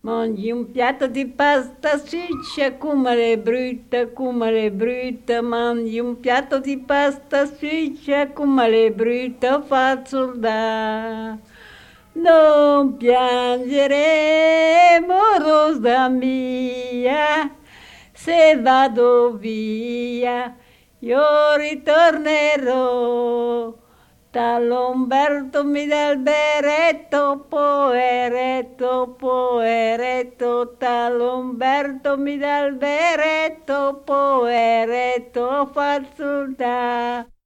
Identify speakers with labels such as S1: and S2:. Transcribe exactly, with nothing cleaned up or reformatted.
S1: Mangi un piatto di pasta siccia, come le brutta, come le brutta. Mangi un piatto di pasta siccia, come le brutta, fa soldà. Non piangere, morosa mia, se vado via, io ritornerò. Tal'Umberto mi dà il berretto, poeretto, poeretto, tal'Umberto mi dà il berretto, poeretto, fa il soldato.